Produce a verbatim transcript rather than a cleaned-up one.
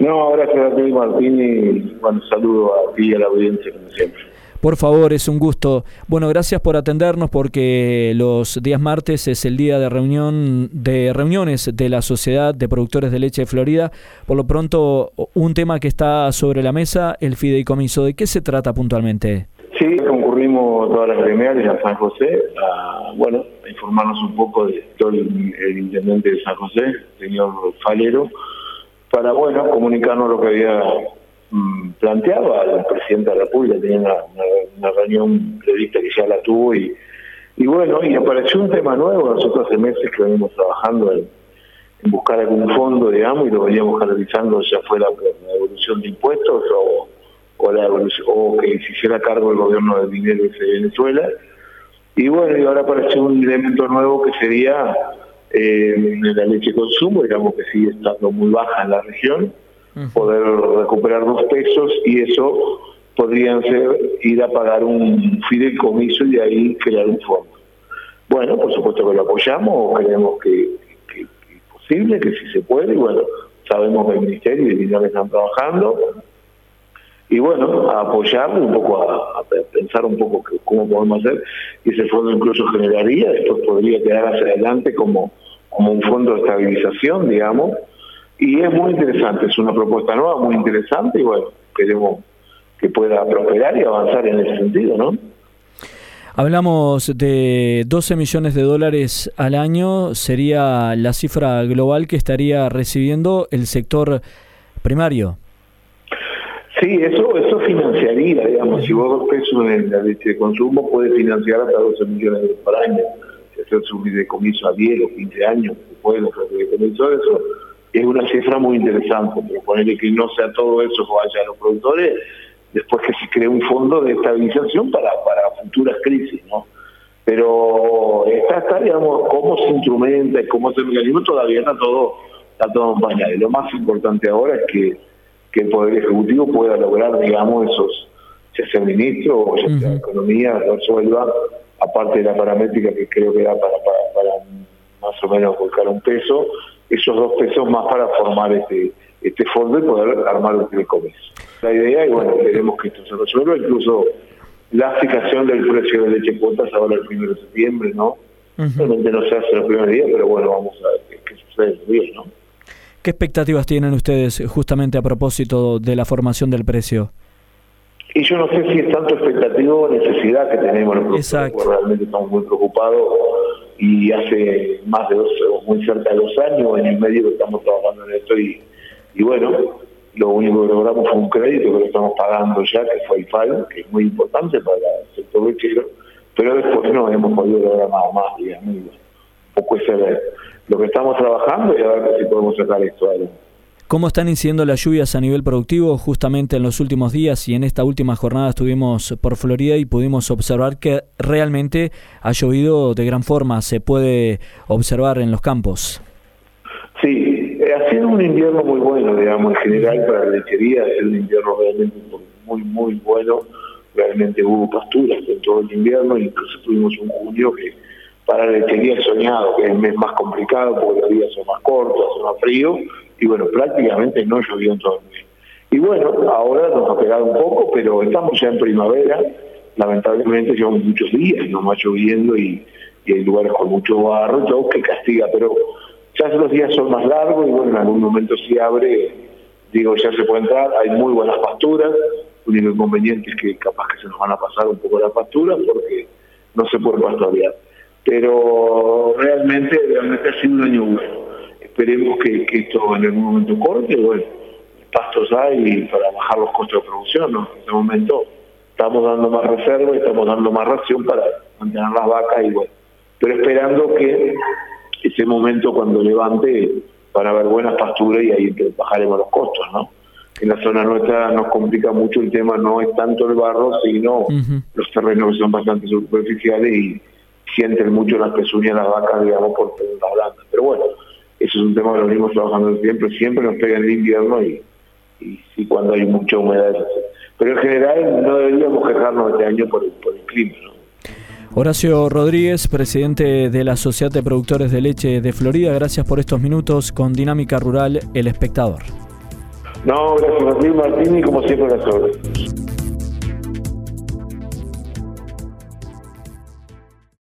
No, gracias a ti, Martín, y bueno, saludo a ti y a la audiencia, como siempre. Por favor, es un gusto. Bueno, gracias por atendernos porque los días martes es el día de reunión de reuniones de la Sociedad de Productores de Leche de Florida. Por lo pronto, un tema que está sobre la mesa, el fideicomiso. ¿De qué se trata puntualmente? Sí, concurrimos todas las gremiales a San José, a, bueno, a informarnos un poco de todo el, el intendente de San José, el señor Falero, para, bueno, comunicarnos lo que había mmm, planteado al presidente de la República. Tenía una, una, una reunión prevista que ya la tuvo y, y bueno, y apareció un tema nuevo. Nosotros hace meses que venimos trabajando en, en buscar algún fondo, digamos, y lo veníamos canalizando, ya fuera la devolución de impuestos o O, la o que se hiciera cargo el gobierno del dinero de Venezuela. Y bueno, y ahora apareció un elemento nuevo que sería eh, la leche de consumo, digamos que sigue estando muy baja en la región, uh-huh. poder recuperar dos pesos y eso podrían ser ir a pagar un fideicomiso y de ahí crear un fondo. Bueno, por supuesto que lo apoyamos, creemos que, que, que es posible, que sí se puede, y bueno, sabemos que el Ministerio y el Dinero están trabajando. Y bueno, a apoyarlo un poco, a, a pensar un poco que, cómo podemos hacer, y ese fondo incluso generaría, después podría quedar hacia adelante como, como un fondo de estabilización, digamos, y es muy interesante, es una propuesta nueva, muy interesante, y bueno, queremos que pueda prosperar y avanzar en ese sentido, ¿no? Hablamos de doce millones de dólares al año, sería la cifra global que estaría recibiendo el sector primario. Sí, eso eso financiaría, digamos, si vos dos pesos en la leche de consumo puede financiar hasta doce millones de dólares por año, si hacer su fideicomiso a diez o quince años, se puede hacer fideicomiso, eso es una cifra muy interesante, pero ponerle que no sea todo eso que vaya a los productores, después que se cree un fondo de estabilización para, para futuras crisis, ¿no? Pero está, está, digamos, cómo se instrumenta y cómo se mecanismo, todavía está todo, está todo en pañales. Lo más importante ahora es que que el Poder Ejecutivo pueda lograr, digamos, esos, ya sea ministro o ya sea uh-huh. Economía, resuelva, aparte de la paramétrica que creo que da para, para, para más o menos volcar un peso, esos dos pesos más para formar este este fondo y poder armar un fideicomiso. La idea, y bueno, queremos que esto se resuelva, incluso la fijación del precio de leche cuotas ahora el primero de septiembre, ¿no? Uh-huh. Realmente no se hace los primeros días, pero bueno, vamos a ver qué, qué sucede el día, ¿no? ¿Qué expectativas tienen ustedes justamente a propósito de la formación del precio? Y yo no sé si es tanto expectativa o necesidad que tenemos los productores, porque realmente estamos muy preocupados y hace más de dos, muy cerca de dos años, año y medio que estamos trabajando en esto y, y bueno, lo único que logramos fue un crédito que lo estamos pagando ya, que fue el F A L, que es muy importante para el sector lechero, pero después no hemos podido lograr nada más, digamos, un poco ese es lo que estamos trabajando y a ver si podemos sacar esto adelante. ¿Cómo están incidiendo las lluvias a nivel productivo justamente en los últimos días? Y en esta última jornada estuvimos por Florida y pudimos observar que realmente ha llovido de gran forma, se puede observar en los campos. Sí, ha sido un invierno muy bueno, digamos, en general para la lechería, ha sido un invierno realmente muy, muy bueno, realmente hubo pasturas en todo el invierno, incluso tuvimos un junio que para la lechería soñado, que es el mes más complicado porque los días son más cortos, son más fríos, y bueno, prácticamente no llovió en todo el mes. Y bueno, ahora nos ha pegado un poco, pero estamos ya en primavera, lamentablemente llevamos muchos días nomás lloviendo y, y hay lugares con mucho barro y todo que castiga, pero ya los días son más largos y bueno, en algún momento si abre, digo, ya se puede entrar, hay muy buenas pasturas, el único inconveniente es que capaz que se nos van a pasar un poco las pasturas porque no se puede pastorear. Pero realmente, realmente ha sido un año bueno. Esperemos que, que esto en algún momento corte, bueno, pastos hay para bajar los costos de producción, ¿no? En este momento estamos dando más reserva y estamos dando más ración para mantener las vacas y bueno, pero esperando que ese momento cuando levante van a haber buenas pasturas y ahí bajaremos los costos, ¿no? En la zona nuestra nos complica mucho el tema, no es tanto el barro, sino uh-huh. los terrenos que son bastante superficiales y sienten mucho las pezuñas de las vacas, digamos, por la blanda. Pero bueno, eso es un tema que lo venimos trabajando siempre, siempre nos pega en el invierno y, y sí cuando hay mucha humedad. Pero en general no deberíamos quejarnos este año por el, por el clima, ¿no? Horacio Rodríguez, presidente de la Sociedad de Productores de Leche de Florida, gracias por estos minutos con Dinámica Rural, El Espectador. No, gracias Martín, Martín, y como siempre las obras.